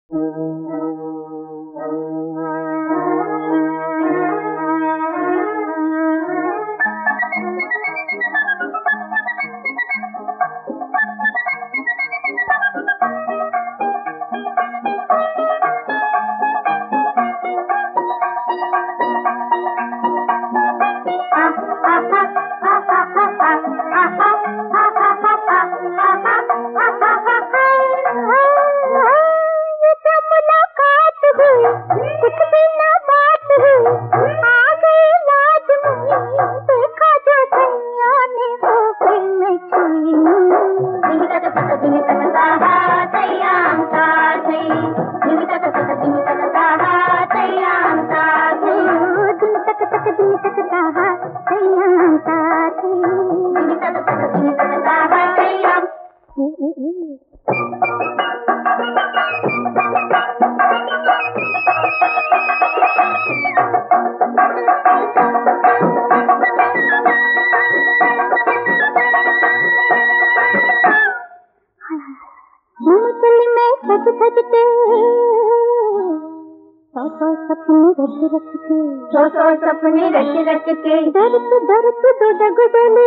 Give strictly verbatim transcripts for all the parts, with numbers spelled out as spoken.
सौ सौ सपने रच रच के दर्द दर्द दो डगडोले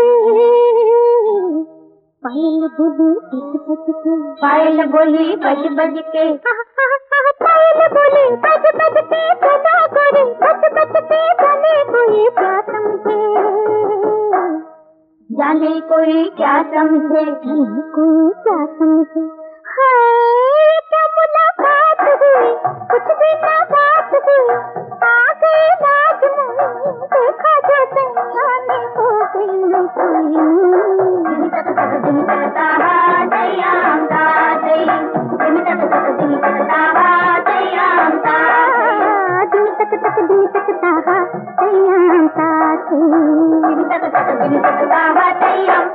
पायल बोली बज बज के पायल बोली बज बज के पायल बोली बज बज के सदा करे बज बज के जाने कोई क्या समझे जाने कोई क्या समझे जाने कोई क्या समझे हाय क्या मुलाकात हुई कुछ भी ना बात हुई आगे राज नहीं देखा जो सैयाने हो गई मैं कोई दिन तक तक दिन करता है सैयाम दा दई दिन तक तक दिन करता है सैयाम दा दिन तक तक दिन करता है सैयाम दा दिन तक तक दिन करता है सैयाम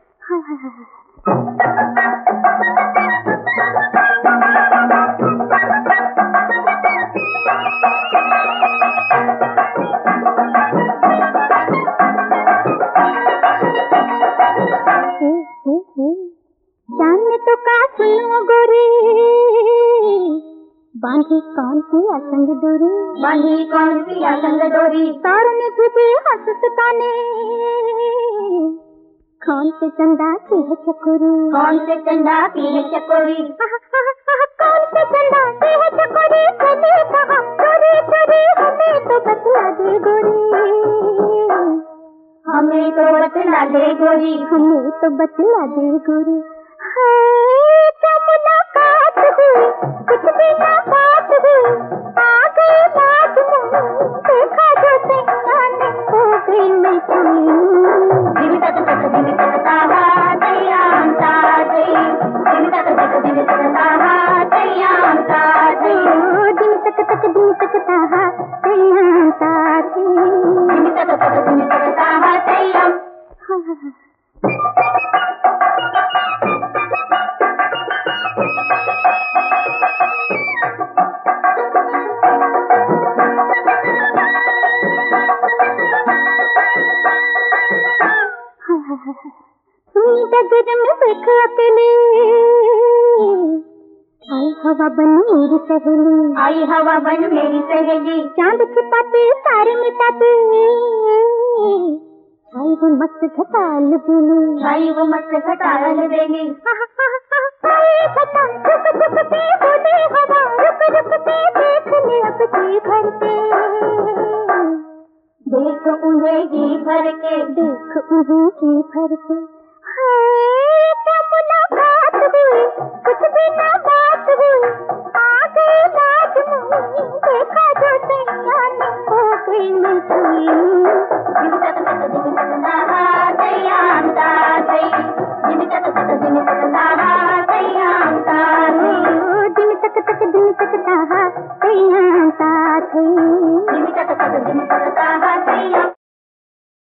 जानने तो का सुनो गोरी बांधी कौन सी असंग डोरी बांधी कौन सी असंग डोरी तारने तुझे हंस सताने कौन से चंदा की है चकोरी कौन से चंदा की है चकोरी कौन से चंदा की है चकोरी चले कहाँ चोरी चोरी हमें तो बतला दे गोरी हमें तो बतला दे गोरी हमें तो बतला दे गोरी हाय क्या मुलाकात हुई कुछ भी ना बात हुई आगे बात नहीं देखा जो सैयाने हो गई मैं कोई दिन तक तक दिन करता है सैयाम दा दई दिन तक तक दिन करता है सैयाम दा दई दिन तक तक दिन करता है सैयाम दा दई दिन तक तक दिन करता है सैयाम डगर में बैठ अकेले आई हवा बन मेरी सहेली आई हवा बन मेरी सहेली चांद छिपाते तारे मिटाते आई वो मस्त घटाल बेली आई वो मस्त घटाल बेली घटा चुप चुप के बोले हवा रुक रुक के देख ले अब जी भर के देख उन्हें जी भर के देख उन्हें जी भर के हाय क्या मुलाकात हुई कुछ भी ना बात हुई आगे राज नहीं देखा जो सैयाने हो गई मैं कोई दिन तक तक दिन करता है सैयाम दा दई दिन तक तक दिन करता है सैयाम दा दई दिन तक तक दिन करता है सैयाम दा दई